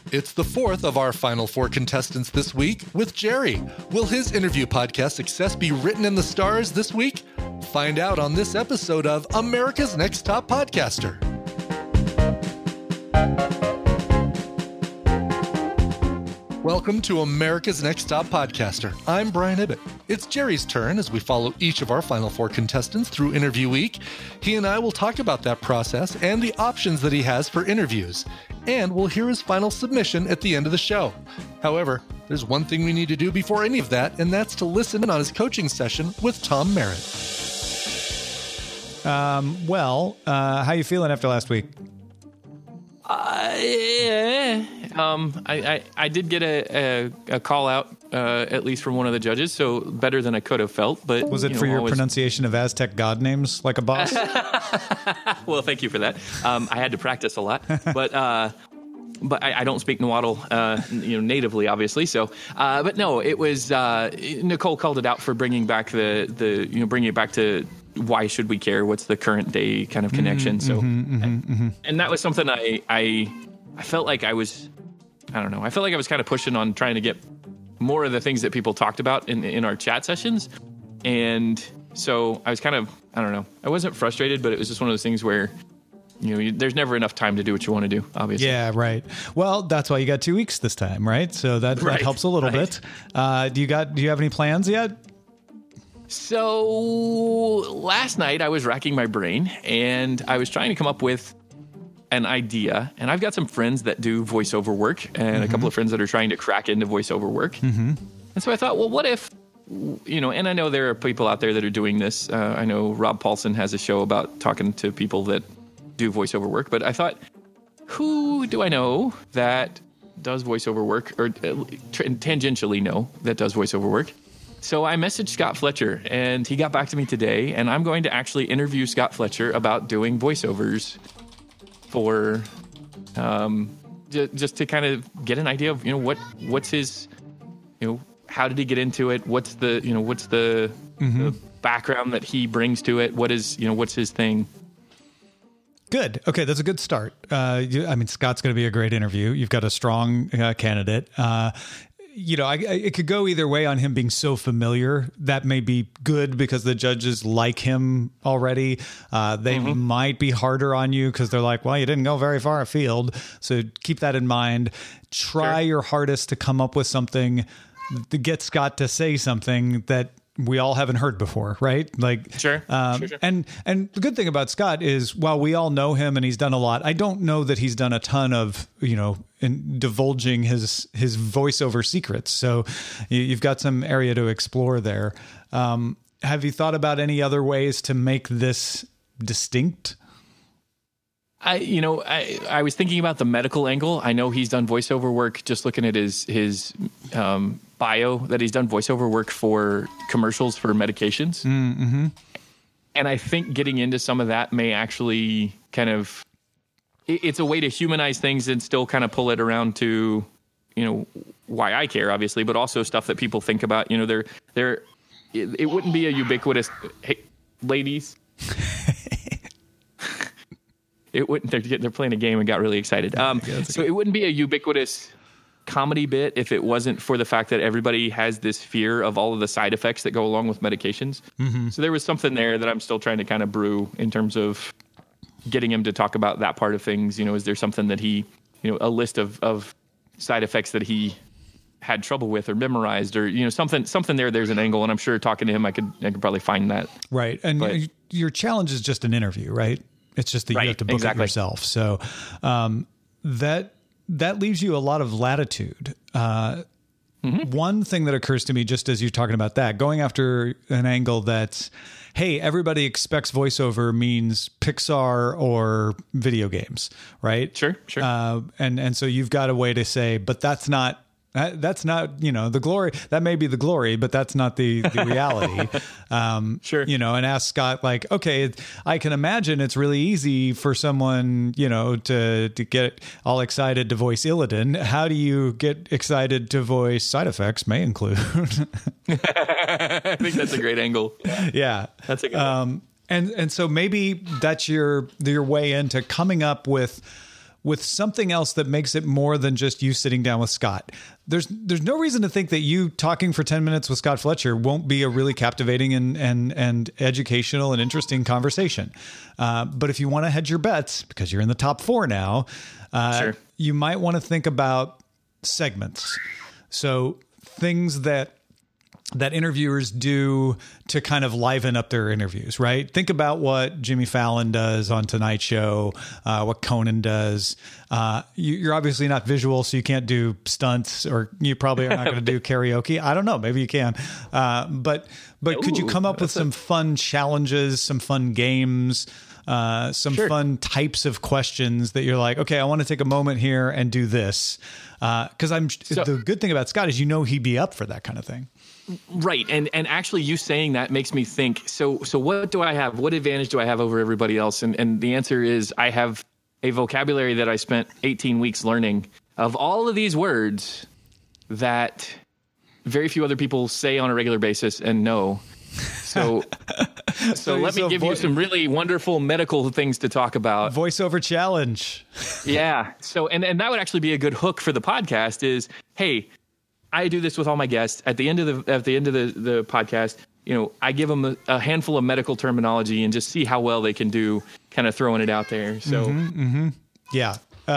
It's the fourth of our final four contestants this week with Jerry. Will his interview podcast success be written in the stars this week? Find out on this episode of America's Next Top Podcaster. Welcome to America's Next Top Podcaster. I'm Brian Ibbett. It's Jerry's turn as we follow each of our final four contestants through interview week. He and I will talk about that process and the options that he has for interviews. And we'll hear his final submission at the end of the show. However, there's one thing we need to do before any of that, and that's to listen in on his coaching session with Tom Merritt. How you feeling after last week? I did get a call out, at least from one of the judges, so better than I could have felt. But was it for your pronunciation of Aztec god names, like a boss? Well, thank you for that. I had to practice a lot, but I don't speak Nahuatl, natively, obviously. So, but no, it was Nicole called it out for bringing back bringing it back to why should we care? What's the current day kind of connection? And that was something I felt like I was kind of pushing on trying to get more of the things that people talked about in our chat sessions. And so I was kind of, I wasn't frustrated, but it was just one of those things where, there's never enough time to do what you want to do, obviously. Yeah, right. Well, that's why you got 2 weeks this time, right? So that helps a little bit. Do you have any plans yet? So last night I was racking my brain and I was trying to come up with an idea, and I've got some friends that do voiceover work and a couple of friends that are trying to crack into voiceover work. And so I thought, well, what if, and I know there are people out there that are doing this. I know Rob Paulson has a show about talking to people that do voiceover work, but I thought, who do I know that does voiceover work, or tangentially know that does voiceover work? So I messaged Scott Fletcher, and he got back to me today, and I'm going to actually interview Scott Fletcher about doing voiceovers for just to kind of get an idea of what's his how did he get into it, what's the the background that he brings to it, what's his thing. Good. Okay, that's a good start. Scott's going to be a great interview. You've got a strong candidate. It could go either way on him being so familiar. That may be good because the judges like him already. They might be harder on you because they're like, well, you didn't go very far afield. So keep that in mind. Try your hardest to come up with something to get Scott to say something that we all haven't heard before, right? Sure. And the good thing about Scott is, while we all know him and he's done a lot, I don't know that he's done a ton of, in divulging his voiceover secrets. So you've got some area to explore there. Have you thought about any other ways to make this distinct? I was thinking about the medical angle. I know he's done voiceover work, just looking at his bio, that he's done voiceover work for commercials for medications. And I think getting into some of that may actually kind of, it's a way to humanize things and still kind of pull it around to, why I care, obviously, but also stuff that people think about. It wouldn't be a ubiquitous, hey, ladies. It wouldn't. They're playing a game and got really excited. So it wouldn't be a ubiquitous comedy bit if it wasn't for the fact that everybody has this fear of all of the side effects that go along with medications. So there was something there that I'm still trying to kind of brew in terms of getting him to talk about that part of things. Is there something that he, a list of side effects that he had trouble with or memorized, or something there. There's an angle, and I'm sure talking to him, I could probably find that. Right, and your challenge is just an interview, right? It's just that you have to book it yourself. So that leaves you a lot of latitude. One thing that occurs to me, just as you're talking about that, going after an angle that's, hey, everybody expects voiceover means Pixar or video games, right? Sure. And so you've got a way to say, but that's not the glory. That may be the glory, but that's not the reality. Sure. And ask Scott, like, okay, I can imagine it's really easy for someone, to get all excited to voice Illidan. How do you get excited to voice side effects may include? I think that's a great angle. Yeah. That's a good one. And so maybe that's your way into coming up with with something else that makes it more than just you sitting down with Scott. There's no reason to think that you talking for 10 minutes with Scott Fletcher won't be a really captivating and educational and interesting conversation. But if you want to hedge your bets, because you're in the top 4 now, Sure. you might want to think about segments. So things that interviewers do to kind of liven up their interviews, right? Think about what Jimmy Fallon does on Tonight Show, what Conan does. You're obviously not visual, so you can't do stunts, or you probably are not going to do karaoke. I don't know. Maybe you can. But could you come up with some fun challenges, some fun games, some Sure. fun types of questions that you're like, okay, I want to take a moment here and do this. Because the good thing about Scott is he'd be up for that kind of thing. Right. And actually you saying that makes me think, so what do I have? What advantage do I have over everybody else? And the answer is I have a vocabulary that I spent 18 weeks learning of all of these words that very few other people say on a regular basis and know. So let me give you some really wonderful medical things to talk about. Voiceover challenge. Yeah. So, and that would actually be a good hook for the podcast is, hey, I do this with all my guests at the end of the podcast. I give them a handful of medical terminology and just see how well they can do kind of throwing it out there. So, Yeah.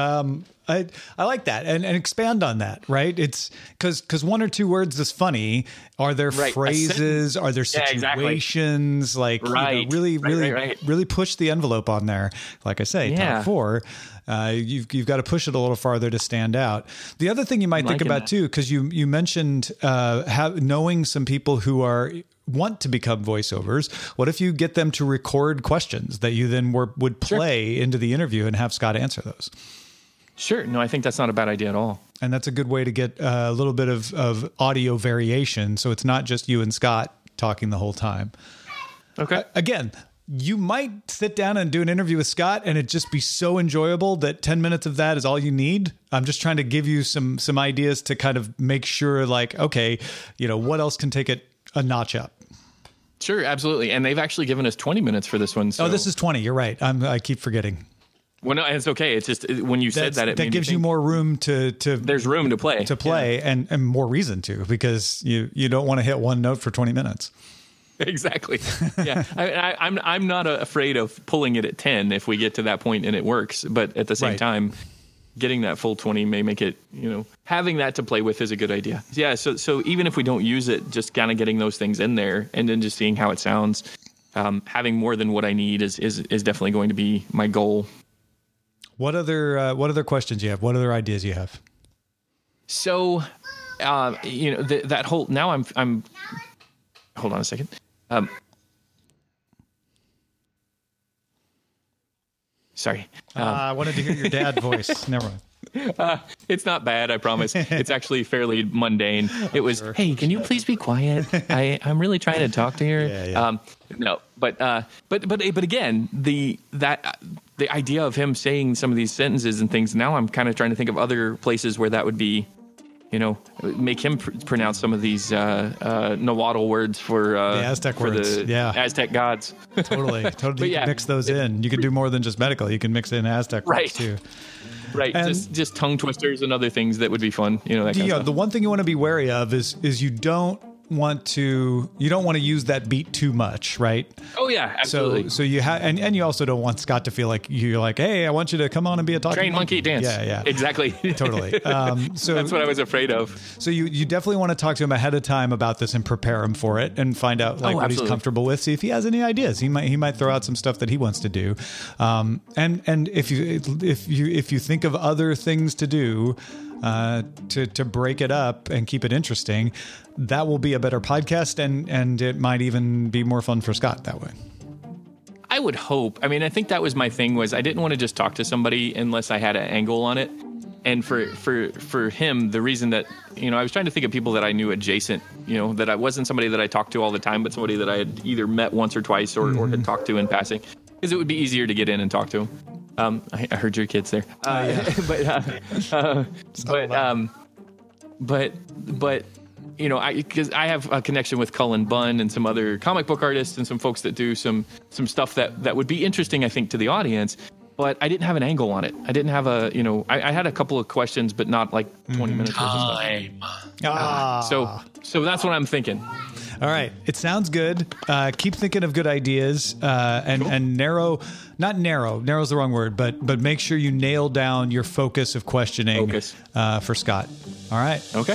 I like that and expand on that, right? It's because 1 or 2 words is funny. Are there phrases? Are there situations? Like, really push the envelope on there. Like I say, top 4. You've got to push it a little farther to stand out. The other thing you might think about too, because you mentioned knowing some people who want to become voiceovers. What if you get them to record questions that you then would play into the interview and have Scott answer those? Sure. No, I think that's not a bad idea at all. And that's a good way to get a little bit of audio variation. So it's not just you and Scott talking the whole time. Okay. Again, you might sit down and do an interview with Scott and it just be so enjoyable that 10 minutes of that is all you need. I'm just trying to give you some ideas to kind of make sure, like, okay, what else can take it a notch up? Sure, absolutely. And they've actually given us 20 minutes for this one. So. Oh, this is 20. You're right. I keep forgetting. Well, no, it's okay. It's just when you said that gives you more room to there's room to play and more reason to, because you don't want to hit one note for 20 minutes. Exactly. Yeah. I'm not afraid of pulling it at 10 if we get to that point and it works. But at the same time, getting that full 20 may make it, having that to play with is a good idea. Yeah. So even if we don't use it, just kind of getting those things in there and then just seeing how it sounds, having more than what I need is definitely going to be my goal. What other questions you have? What other ideas you have? So, that whole, now I'm, hold on a second. Sorry. I wanted to hear your dad voice. Never mind. It's not bad, I promise. It's actually fairly mundane. It was, hey, can you please be quiet? I'm really trying to talk to her. Yeah. No, but again, the idea of him saying some of these sentences and things. Now I'm kind of trying to think of other places where that would be, make him pronounce some of these Nahuatl words for the Aztec words. The Aztec gods. Totally. You can mix those in. You can do more than just medical. You can mix in Aztec words too. Right, and just tongue twisters and other things that would be fun. That kind of stuff. The one thing you want to be wary of is you don't want to use that beat too much, right? Oh yeah, absolutely. So you have, and you also don't want Scott to feel like you're like, hey, I want you to come on and be a talking train monkey dance. Yeah, exactly. Totally. So that's what I was afraid of. So you definitely want to talk to him ahead of time about this and prepare him for it and find out what he's comfortable with. See if he has any ideas. He might throw out some stuff that he wants to do. And if you think of other things to do to break it up and keep it interesting, that will be a better podcast, and it might even be more fun for Scott that way. I would hope. I mean, I think that was my thing, was I didn't want to just talk to somebody unless I had an angle on it. And for him, the reason that, I was trying to think of people that I knew adjacent, that I wasn't somebody that I talked to all the time, but somebody that I had either met once or twice or had talked to in passing, because it would be easier to get in and talk to him. I heard your kids there. But because I have a connection with Cullen Bunn and some other comic book artists and some folks that do some stuff that would be interesting, I think, to the audience. but I didn't have an angle on it. I didn't have I had a couple of questions, but not like 20 minutes worth of stuff. So that's what I'm thinking. All right. It sounds good. Keep thinking of good ideas and narrow's the wrong word, but make sure you nail down your focus of questioning for Scott. All right. Okay.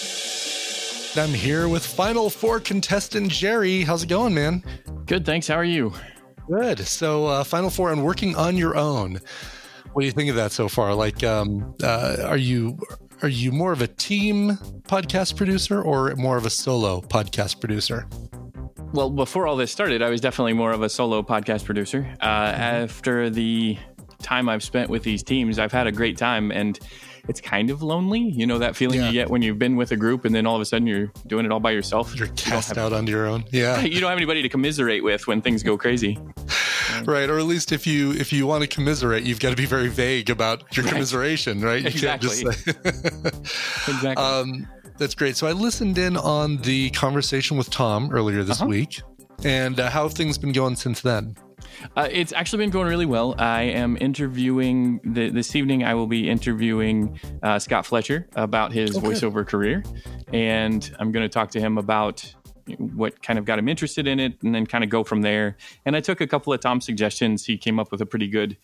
I'm here with Final Four contestant Jerry. How's it going, man? Good, thanks. How are you? Good. So Final Four and working on your own. What do you think of that so far? Like, are you more of a team podcast producer or more of a solo podcast producer? Well, before all this started, I was definitely more of a solo podcast producer. After the time I've spent with these teams, I've had a great time, and it's kind of lonely. You know that feeling you get when you've been with a group and then all of a sudden you're doing it all by yourself. You're cast out on your own. Yeah. You don't have anybody to commiserate with when things go crazy. Right. Or at least if you want to commiserate, you've got to be very vague about your commiseration, right? You exactly. can't just say Exactly. That's great. So I listened in on the conversation with Tom earlier this week. And how have things been going since then? It's actually been going really well. I am interviewing this evening. I will be interviewing Scott Fletcher about his voiceover career, and I'm going to talk to him about what kind of got him interested in it, and then kind of go from there. And I took a couple of Tom's suggestions. He came up with a pretty good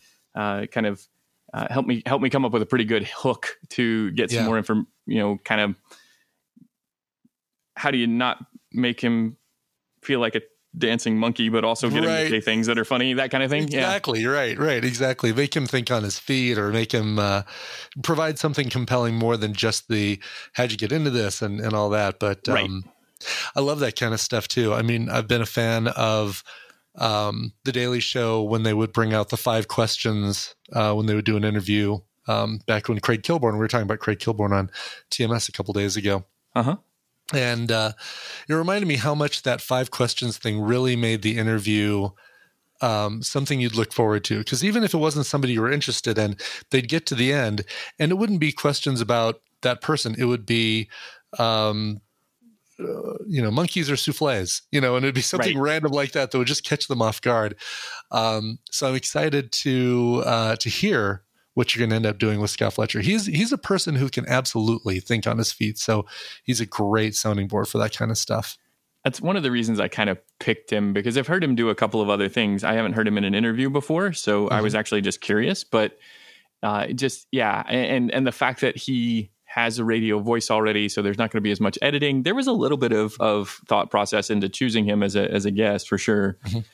help me come up with a pretty good hook to get some more information. Kind of how do you not make him feel like a dancing monkey, but also get him to say things that are funny, that kind of thing. Exactly. Right. Exactly. Make him think on his feet, or make him provide something compelling more than just the how'd you get into this and all that. But I love that kind of stuff too. I mean, I've been a fan of The Daily Show when they would bring out the 5 questions when they would do an interview back when we were talking about Craig Kilborn on TMS a couple days ago. And it reminded me how much that 5 questions thing really made the interview something you'd look forward to. Because even if it wasn't somebody you were interested in, they'd get to the end, and it wouldn't be questions about that person. It would be, monkeys or souffles, and it'd be something random like that would just catch them off guard. So I'm excited to hear what you're going to end up doing with Scott Fletcher. He's a person who can absolutely think on his feet. So he's a great sounding board for that kind of stuff. That's one of the reasons I kind of picked him, because I've heard him do a couple of other things. I haven't heard him in an interview before, so I was actually just curious. But and the fact that he has a radio voice already, so there's not going to be as much editing. There was a little bit of thought process into choosing him as a guest, for sure.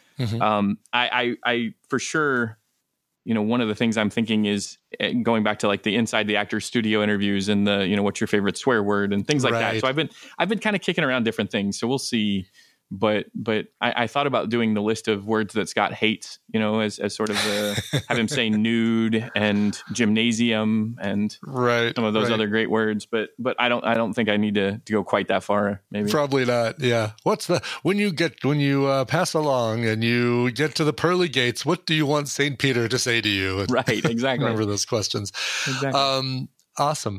I for sure. One of the things I'm thinking is going back to like the Inside the Actor Studio interviews and the, what's your favorite swear word and things like that. So I've been kind of kicking around different things. So we'll see. But I thought about doing the list of words that Scott hates, as sort of have him say nude and gymnasium and some of those other great words. But I don't think I need to go quite that far. Maybe probably not. Yeah. What's when you pass along and you get to the pearly gates? What do you want St. Peter to say to you? And right. Exactly. Remember those questions. Exactly. Awesome.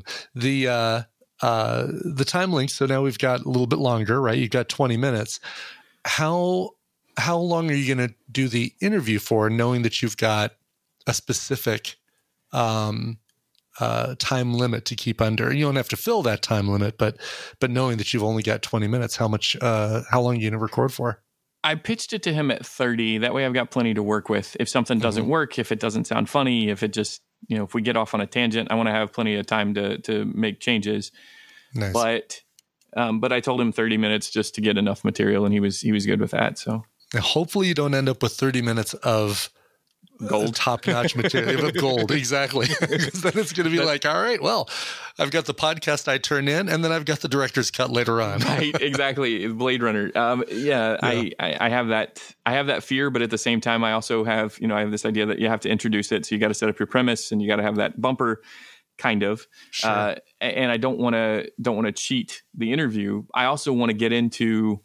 The time link. So now we've got a little bit longer, right? You've got 20 minutes. How long are you going to do the interview for, knowing that you've got a specific time limit to keep under? You don't have to fill that time limit, but knowing that you've only got 20 minutes, how long are you going to record for? I pitched it to him at 30. That way I've got plenty to work with. If something doesn't work, if it doesn't sound funny, if it just, if we get off on a tangent, I want to have plenty of time to make changes. Nice. But I told him 30 minutes just to get enough material, and he was good with that. So now hopefully you don't end up with 30 minutes of gold, top-notch material of gold. Exactly. Because then it's going to be like, all right, well, I've got the podcast I turn in, and then I've got the director's cut later on. Right. Exactly. Blade Runner. I have that fear, but at the same time, I also have, I have this idea that you have to introduce it. So you got to set up your premise, and you got to have that bumper, kind of. Sure. And I don't want to cheat the interview. I also want to get into,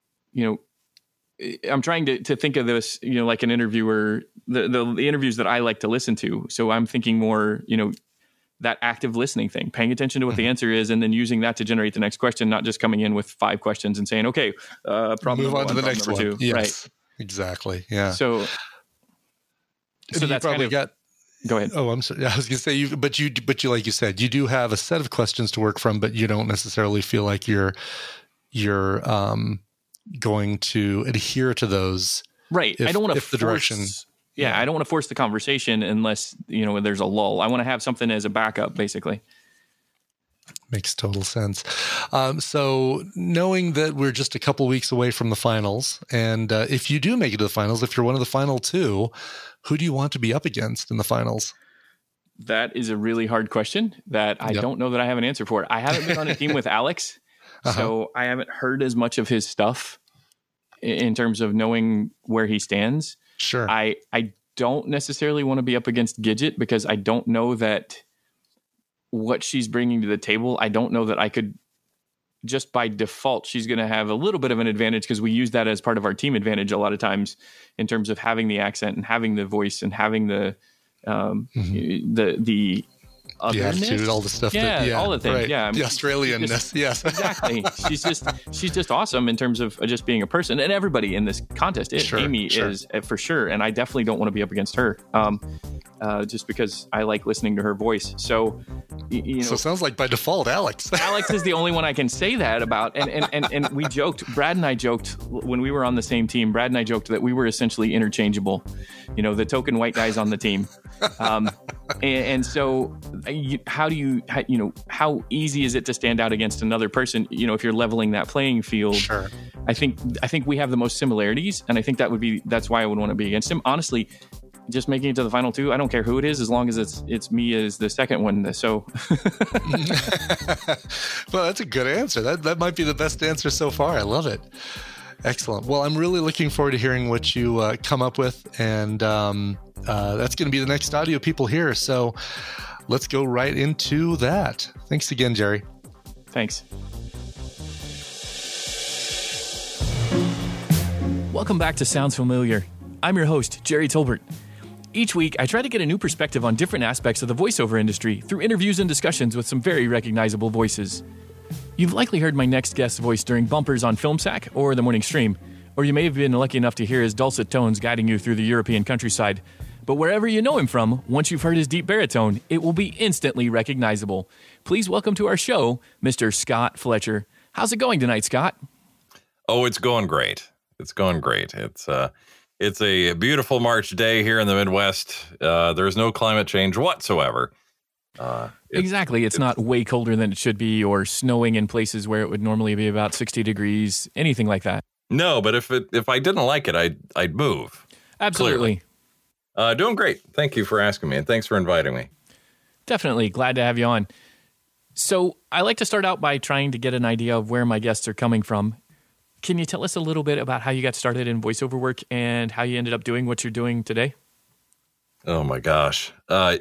I'm trying to think of this, like an interviewer, the interviews that I like to listen to. So I'm thinking more, that active listening thing, paying attention to what the answer is, and then using that to generate the next question, not just coming in with 5 questions and saying, okay, problem move on to the next one. Two. Yes, right. Exactly. Yeah. So that's probably got Go ahead. Oh, I'm sorry. I was going to say but you, like you said, you do have a set of questions to work from, but you don't necessarily feel like you're going to adhere to those. Right. I don't want to force the direction. Yeah, I don't want to force the conversation unless, there's a lull. I want to have something as a backup, basically. Makes total sense. So knowing that we're just a couple weeks away from the finals, and if you do make it to the finals, if you're one of the final two, who do you want to be up against in the finals? That is a really hard question that I don't know that I have an answer for. I haven't been on a team with Alex, so I haven't heard as much of his stuff in terms of knowing where he stands. Sure. I don't necessarily want to be up against Gidget because I don't know that what she's bringing to the table. I don't know that I could, just by default, she's going to have a little bit of an advantage because we use that as part of our team advantage a lot of times in terms of having the accent and having the voice and having the attitude, all the stuff. All the things. Right. Yeah, the Australianness. Yes, exactly. She's just awesome in terms of just being a person, and everybody in this contest is. Sure, Amy is for sure, and I definitely don't want to be up against her. Just because I like listening to her voice. So, so it sounds like by default, Alex. Alex is the only one I can say that about. And we joked, Brad and I joked when we were on the same team, Brad and I joked that we were essentially interchangeable, the token white guys on the team. And so how easy is it to stand out against another person, if you're leveling that playing field? Sure. I think we have the most similarities, and I think that's why I would want to be against him. Honestly, just making it to the final two, I don't care who it is, as long as it's me as the second one. So, well, that's a good answer. That might be the best answer so far. I love it. Excellent. Well, I'm really looking forward to hearing what you come up with, and that's going to be the next audio people hear. So, let's go right into that. Thanks again, Jerry. Thanks. Welcome back to Sounds Familiar. I'm your host, Jerry Tolbert. Each week, I try to get a new perspective on different aspects of the voiceover industry through interviews and discussions with some very recognizable voices. You've likely heard my next guest's voice during bumpers on FilmSack or the morning stream, or you may have been lucky enough to hear his dulcet tones guiding you through the European countryside. But wherever you know him from, once you've heard his deep baritone, it will be instantly recognizable. Please welcome to our show, Mr. Scott Fletcher. How's it going tonight, Scott? Oh, it's going great. It's going great. It's a beautiful March day here in the Midwest. There's no climate change whatsoever. Exactly. It's not way colder than it should be, or snowing in places where it would normally be about 60 degrees, anything like that. No, but if I didn't like it, I'd move. Absolutely. Doing great. Thank you for asking me, and thanks for inviting me. Definitely. Glad to have you on. So I like to start out by trying to get an idea of where my guests are coming from. Can you tell us a little bit about how you got started in voiceover work and how you ended up doing what you're doing today? Oh my gosh. I'm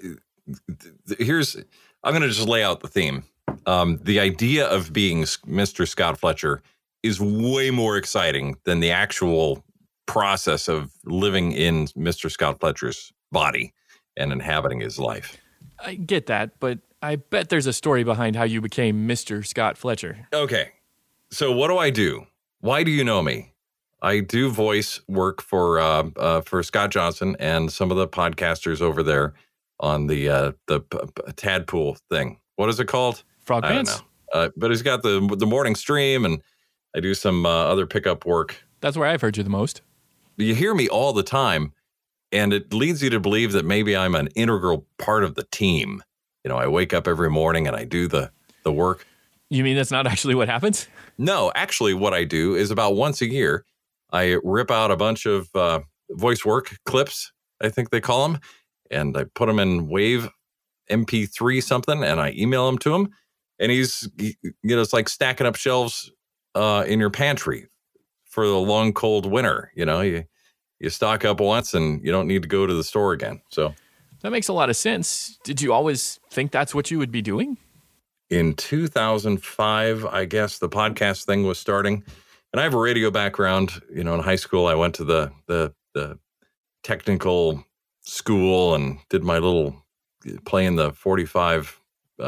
going to just lay out the theme. The idea of being Mr. Scott Fletcher is way more exciting than the actual process of living in Mr. Scott Fletcher's body and inhabiting his life. I get that, but I bet there's a story behind how you became Mr. Scott Fletcher. Okay. So what do I do? Why do you know me? I do voice work for Scott Johnson and some of the podcasters over there on the Tadpool thing. What is it called? Frog Pants. I don't know. But he's got the morning stream, and I do some other pickup work. That's where I've heard you the most. You hear me all the time, and it leads you to believe that maybe I'm an integral part of the team. I wake up every morning and I do the work. You mean that's not actually what happens? No, actually what I do is about once a year, I rip out a bunch of voice work clips, I think they call them, and I put them in Wave MP3 something, and I email them to him. And it's like stacking up shelves in your pantry for the long, cold winter. You stock up once and you don't need to go to the store again. So that makes a lot of sense. Did you always think that's what you would be doing? In 2005, I guess the podcast thing was starting. And I have a radio background. In high school, I went to the technical school and did my little playing the 45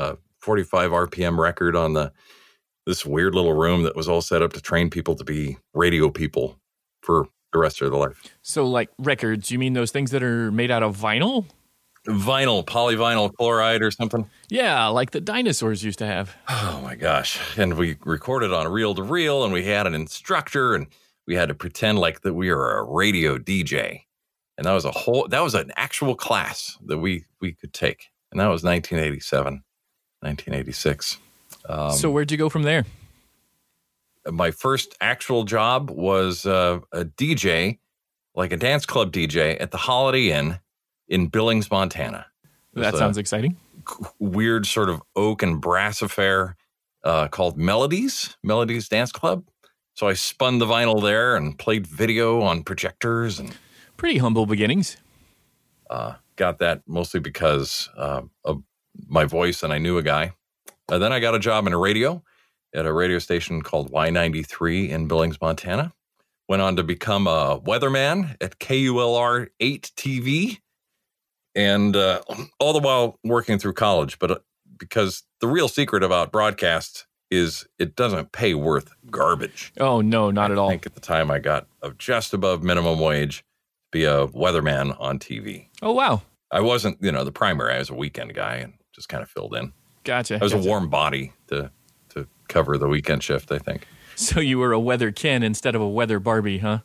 RPM record on this weird little room that was all set up to train people to be radio people for the rest of their life. So like records, you mean those things that are made out of vinyl? Vinyl, polyvinyl chloride or something. Yeah, like the dinosaurs used to have. Oh my gosh. And we recorded on reel to reel, and we had an instructor, and we had to pretend like that we were a radio DJ. And that was an actual class that we could take. And that was 1987, 1986. So where'd you go from there? My first actual job was a DJ, like a dance club DJ at the Holiday Inn in Billings, Montana. That sounds exciting. Weird sort of oak and brass affair called Melodies Dance Club. So I spun the vinyl there and played video on projectors. And pretty humble beginnings. Got that mostly because of my voice, and I knew a guy. Then I got a job in a radio at a radio station called Y93 in Billings, Montana. Went on to become a weatherman at KULR 8 TV. And all the while working through college, but because the real secret about broadcast is it doesn't pay worth garbage. Oh, no, not at all. I think at the time I got just above minimum wage to be a weatherman on TV. Oh, wow. I wasn't, the primary. I was a weekend guy and just kind of filled in. Gotcha. I was a warm body to cover the weekend shift, I think. So you were a weather Ken instead of a weather Barbie, huh?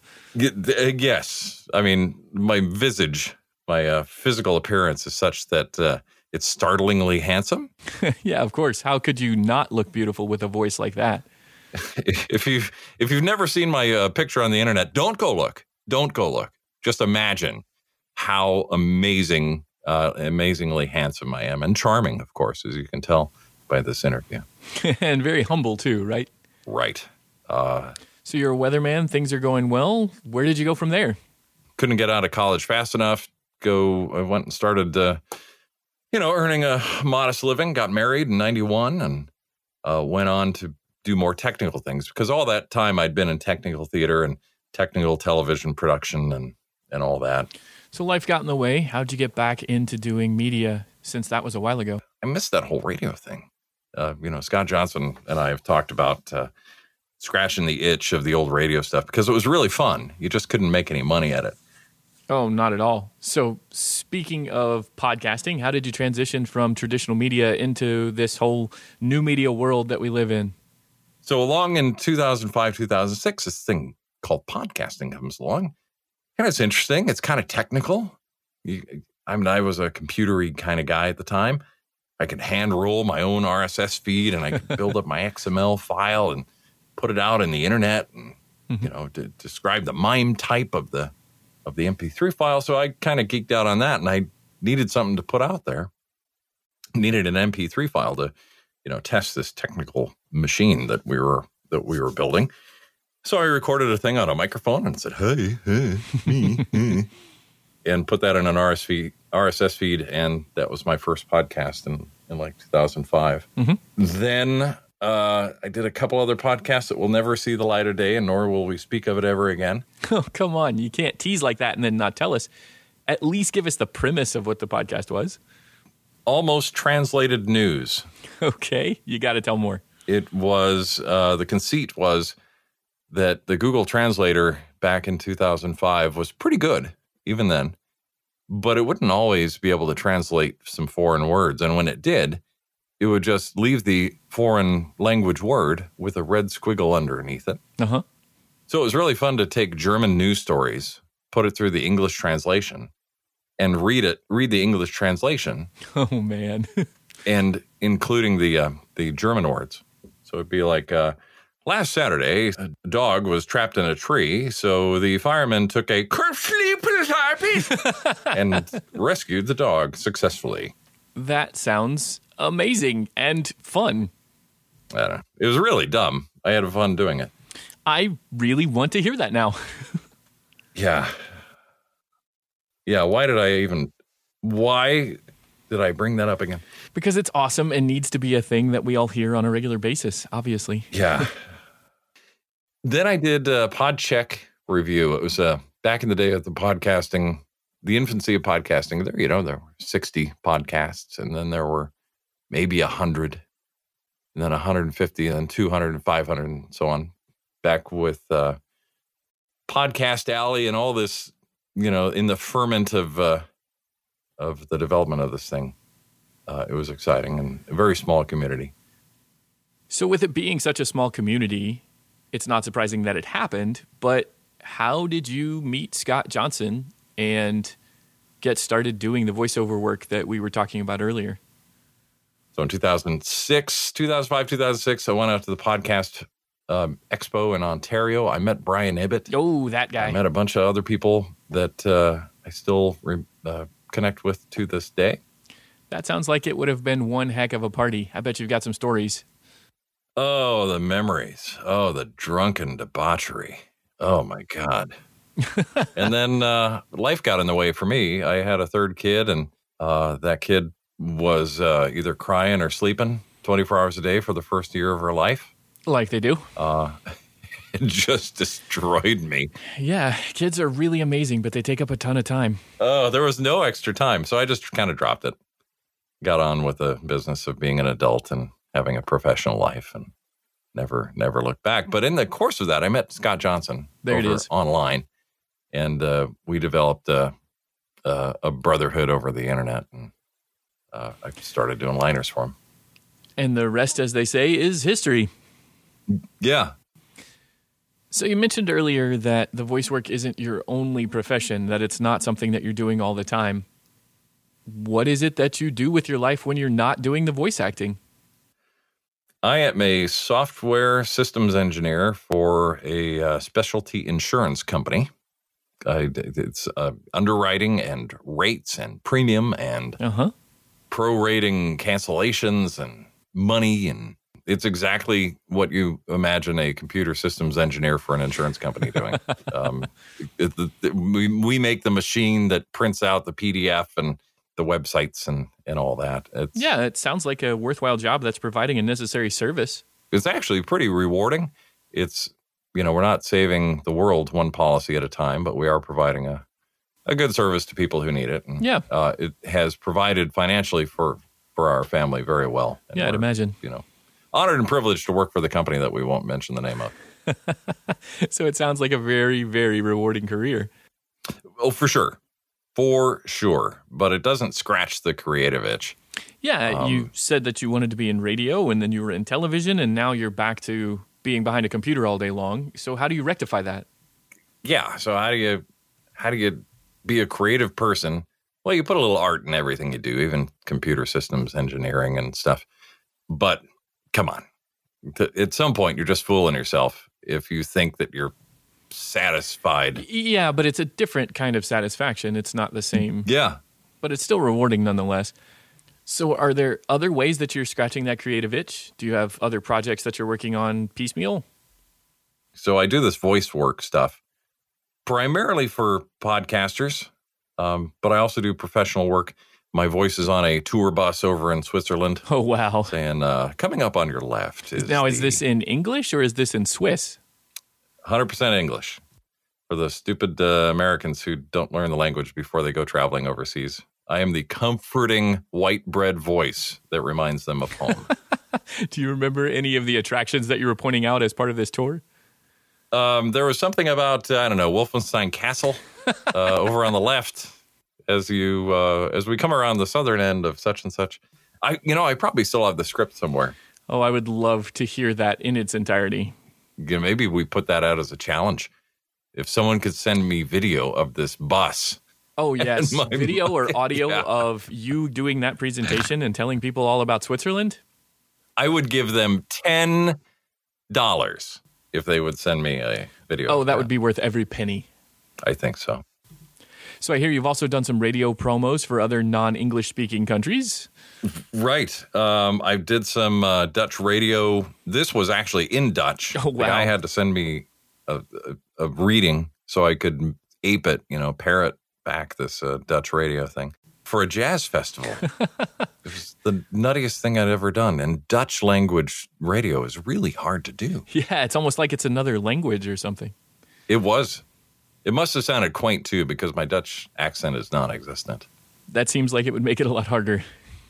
Yes. I mean, my visage... My physical appearance is such that it's startlingly handsome. Yeah, of course. How could you not look beautiful with a voice like that? If you've never seen my picture on the internet, don't go look. Don't go look. Just imagine how amazingly handsome I am, and charming, of course, as you can tell by this interview. And very humble too, right? Right. So you're a weatherman. Things are going well. Where did you go from there? Couldn't get out of college fast enough. I went and started, earning a modest living, got married in 91 and went on to do more technical things because all that time I'd been in technical theater and technical television production and all that. So life got in the way. How'd you get back into doing media since that was a while ago? I missed that whole radio thing. Scott Johnson and I have talked about scratching the itch of the old radio stuff because it was really fun. You just couldn't make any money at it. Oh, not at all. So speaking of podcasting, how did you transition from traditional media into this whole new media world that we live in? So along in 2005, 2006, this thing called podcasting comes along. And it's interesting. It's kind of technical. I was a computery kind of guy at the time. I could hand roll my own RSS feed and I could build up my XML file and put it out in the internet and, to describe the MIME type of the MP3 file. So I kind of geeked out on that and I needed something to put out there. Needed an MP3 file to, test this technical machine that we were building. So I recorded a thing on a microphone and said, hey, me, and put that in an RSS feed. And that was my first podcast in like 2005. Mm-hmm. Then I did a couple other podcasts that will never see the light of day, and nor will we speak of it ever again. Oh, come on. You can't tease like that and then not tell us. At least give us the premise of what the podcast was. Almost Translated News. Okay. You got to tell more. It was, the conceit was that the Google Translator back in 2005 was pretty good, even then. But it wouldn't always be able to translate some foreign words. And when it did, it would just leave the foreign language word with a red squiggle underneath it. Uh-huh. So it was really fun to take German news stories, put it through the English translation, and read the English translation. Oh, man. And including the German words. So it'd be like, last Saturday, a dog was trapped in a tree, so the firemen took a and rescued the dog successfully. That sounds amazing and fun. I don't know. It was really dumb. I had fun doing it. I really want to hear that now. Yeah. Why did I bring that up again? Because it's awesome and needs to be a thing that we all hear on a regular basis, obviously. Yeah. Then I did a PodCheck review. It was back in the day of the infancy of podcasting. There were 60 podcasts, and then there were maybe 100, and then 150, and then 200, and 500, and so on. Back with Podcast Alley and all this, in the ferment of of the development of this thing. It was exciting and a very small community. So with it being such a small community, it's not surprising that it happened, but how did you meet Scott Johnson and get started doing the voiceover work that we were talking about earlier? So in 2005, 2006, I went out to the podcast expo in Ontario. I met Brian Ibbott. Oh, that guy. I met a bunch of other people that I still connect with to this day. That sounds like it would have been one heck of a party. I bet you've got some stories. Oh, the memories. Oh, the drunken debauchery. Oh, my God. And then life got in the way for me. I had a third kid, and that kid was either crying or sleeping 24 hours a day for the first year of her life. Like they do. It just destroyed me. Yeah, kids are really amazing, but they take up a ton of time. Oh, there was no extra time. So I just kind of dropped it. Got on with the business of being an adult and having a professional life and never looked back. But in the course of that, I met Scott Johnson online. And we developed a brotherhood over the internet. And I started doing liners for him. And the rest, as they say, is history. Yeah. So you mentioned earlier that the voice work isn't your only profession, that it's not something that you're doing all the time. What is it that you do with your life when you're not doing the voice acting? I am a software systems engineer for a specialty insurance company. It's underwriting and rates and premium and prorating cancellations and money. And it's exactly what you imagine a computer systems engineer for an insurance company doing. We make the machine that prints out the PDF and the websites and all that. It sounds like a worthwhile job that's providing a necessary service. It's actually pretty rewarding. It's, we're not saving the world one policy at a time, but we are providing a good service to people who need it. And, it has provided financially for our family very well. And I'd imagine. Honored and privileged to work for the company that we won't mention the name of. So it sounds like a very, very rewarding career. Oh, for sure. For sure. But it doesn't scratch the creative itch. Yeah, you said that you wanted to be in radio and then you were in television and now you're back to being behind a computer all day long. So how do you rectify that? Yeah, so how do you be a creative person? Well, you put a little art in everything you do, even computer systems engineering and stuff. But come on. At some point, you're just fooling yourself if you think that you're satisfied. Yeah, but it's a different kind of satisfaction. It's not the same. Yeah. But it's still rewarding nonetheless. So are there other ways that you're scratching that creative itch? Do you have other projects that you're working on piecemeal? So I do this voice work stuff primarily for podcasters, but I also do professional work. My voice is on a tour bus over in Switzerland. Oh, wow. Saying, coming up on your left is Is this in English or is this in Swiss? 100% English for the stupid Americans who don't learn the language before they go traveling overseas. I am the comforting white bread voice that reminds them of home. Do you remember any of the attractions that you were pointing out as part of this tour? There was something about, Wolfenstein Castle over on the left as we come around the southern end of such and such. I probably still have the script somewhere. Oh, I would love to hear that in its entirety. Maybe we put that out as a challenge. If someone could send me video of this bus. Oh, yes. Video or audio of you doing that presentation and telling people all about Switzerland? I would give them $10 if they would send me a video. Oh, that would be worth every penny. I think so. So I hear you've also done some radio promos for other non-English speaking countries. Right. I did some Dutch radio. This was actually in Dutch. Oh, wow. The guy had to send me a reading so I could ape it, parrot back this Dutch radio thing for a jazz festival. It was the nuttiest thing I'd ever done. And Dutch language radio is really hard to do. Yeah, it's almost like it's another language or something. It was. It must have sounded quaint, too, because my Dutch accent is non-existent. That seems like it would make it a lot harder.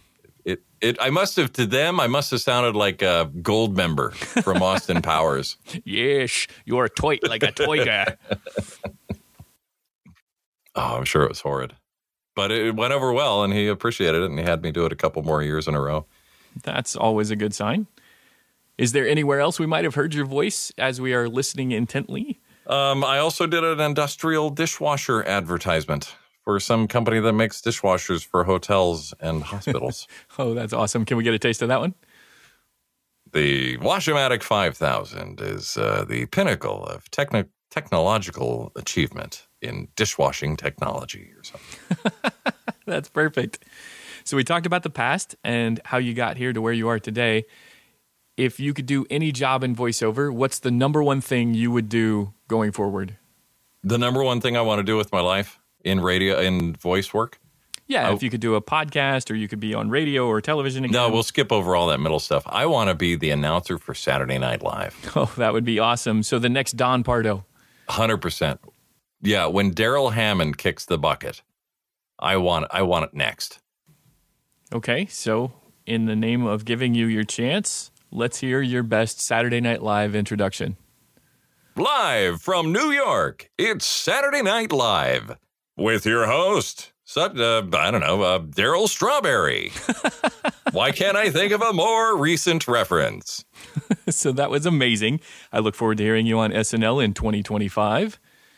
I must have sounded like a gold member from Austin Powers. Yes, you're like a toy guy. Oh, I'm sure it was horrid. But it went over well, and he appreciated it, and he had me do it a couple more years in a row. That's always a good sign. Is there anywhere else we might have heard your voice as we are listening intently? I also did an industrial dishwasher advertisement for some company that makes dishwashers for hotels and hospitals. Oh, that's awesome. Can we get a taste of that one? The Washomatic 5000 is the pinnacle of technological achievement in dishwashing technology or something. That's perfect. So we talked about the past and how you got here to where you are today. If you could do any job in voiceover, what's the number one thing you would do going forward? The number one thing I want to do with my life in radio, in voice work? Yeah, if you could do a podcast or you could be on radio or television again. No, we'll skip over all that middle stuff. I want to be the announcer for Saturday Night Live. Oh, that would be awesome. So the next Don Pardo. 100%. Yeah, when Daryl Hammond kicks the bucket, I want it next. Okay, so in the name of giving you your chance, let's hear your best Saturday Night Live introduction. Live from New York, it's Saturday Night Live with your host, Daryl Strawberry. Why can't I think of a more recent reference? So that was amazing. I look forward to hearing you on SNL in 2025.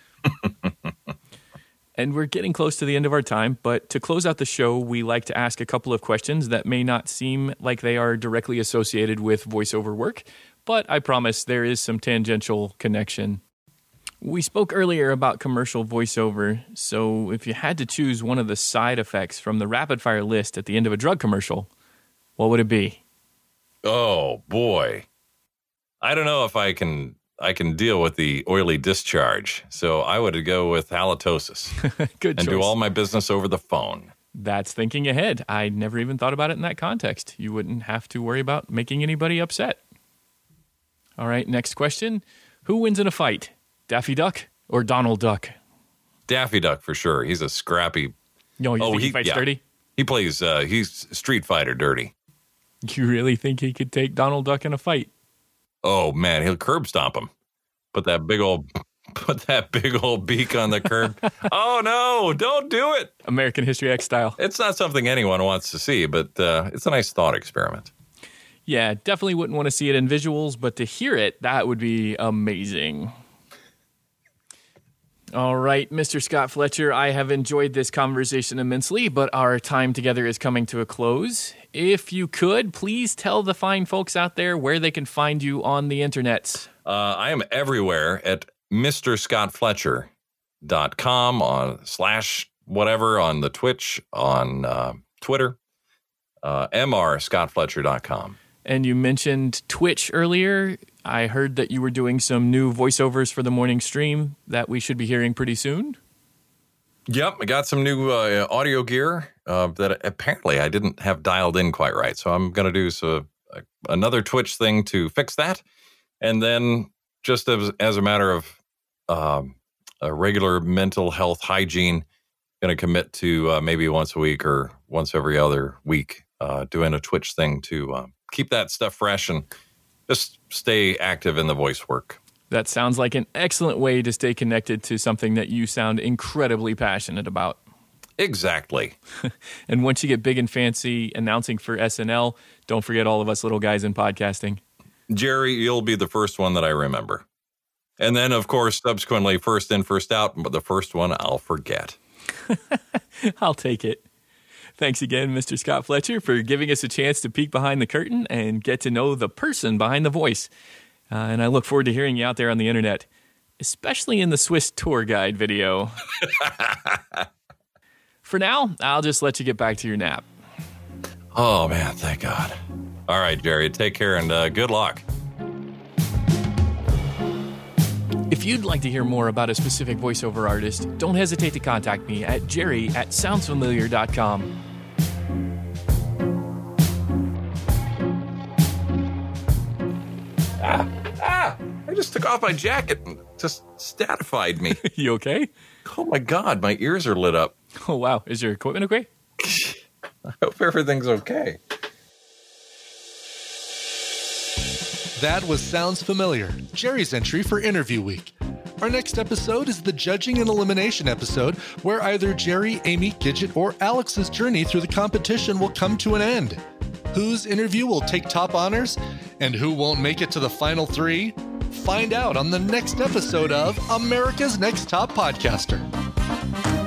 And we're getting close to the end of our time, but to close out the show, we like to ask a couple of questions that may not seem like they are directly associated with voiceover work, but I promise there is some tangential connection. We spoke earlier about commercial voiceover, so if you had to choose one of the side effects from the rapid fire list at the end of a drug commercial, what would it be? Oh, boy. I don't know if I can deal with the oily discharge, so I would go with halitosis. Good choice. And do all my business over the phone. That's thinking ahead. I never even thought about it in that context. You wouldn't have to worry about making anybody upset. All right, next question. Who wins in a fight, Daffy Duck or Donald Duck? Daffy Duck for sure. He's a scrappy. You think he fights dirty? He plays, he's Street Fighter dirty. You really think he could take Donald Duck in a fight? Oh, man, he'll curb stomp him. Put that big old beak on the curb. Oh, no, don't do it. American History X style. It's not something anyone wants to see, but it's a nice thought experiment. Yeah, definitely wouldn't want to see it in visuals, but to hear it, that would be amazing. All right, Mr. Scott Fletcher, I have enjoyed this conversation immensely, but our time together is coming to a close. If you could, please tell the fine folks out there where they can find you on the internet. I am everywhere at MrScottFletcher.com on / whatever on the Twitch, on Twitter, MrScottFletcher.com. And you mentioned Twitch earlier. I heard that you were doing some new voiceovers for the morning stream that we should be hearing pretty soon. Yep, I got some new audio gear that apparently I didn't have dialed in quite right. So I'm going to do another Twitch thing to fix that. And then just as a matter of a regular mental health hygiene, going to commit to maybe once a week or once every other week doing a Twitch thing to keep that stuff fresh and just stay active in the voice work. That sounds like an excellent way to stay connected to something that you sound incredibly passionate about. Exactly. And once you get big and fancy announcing for SNL, don't forget all of us little guys in podcasting. Jerry, you'll be the first one that I remember. And then, of course, subsequently, first in, first out, but the first one I'll forget. I'll take it. Thanks again, Mr. Scott Fletcher, for giving us a chance to peek behind the curtain and get to know the person behind the voice. And I look forward to hearing you out there on the internet, especially in the Swiss tour guide video. For now, I'll just let you get back to your nap. Oh, man, thank God. All right, Jerry, take care and good luck. If you'd like to hear more about a specific voiceover artist, don't hesitate to contact me at jerry@soundsfamiliar.com. I just took off my jacket and just statified me. You okay? Oh, my God, my ears are lit up. Oh, wow. Is your equipment okay? I hope everything's okay. That was Sounds Familiar, Jerry's entry for Interview Week. Our next episode is the Judging and Elimination episode, where either Jerry, Amy, Gidget, or Alex's journey through the competition will come to an end. Whose interview will take top honors, and who won't make it to the final 3? Find out on the next episode of America's Next Top Podcaster.